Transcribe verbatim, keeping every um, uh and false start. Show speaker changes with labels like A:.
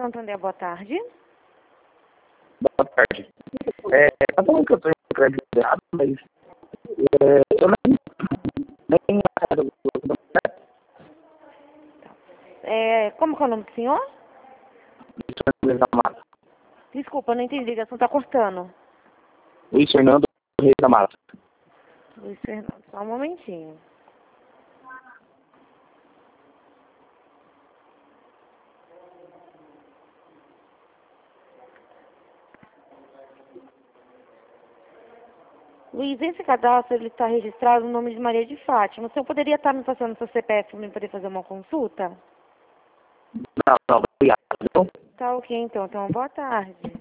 A: Santander, boa tarde.
B: Boa tarde. É, tá falando que eu tô em crédito errado, mas é, eu nem, nem
A: É, como que é o nome do senhor?
B: Luiz da Mata.
A: Desculpa, não entendi, a ligação tá cortando.
B: Luiz Fernando Reis da Mata.
A: Luiz Fernando, só um momentinho. Luiz, esse cadastro ele está registrado no nome de Maria de Fátima. O senhor poderia estar me passando seu C P F para mim poder fazer uma consulta?
B: Não, não, obrigado. Viu?
A: Tá ok, então. Então, boa tarde.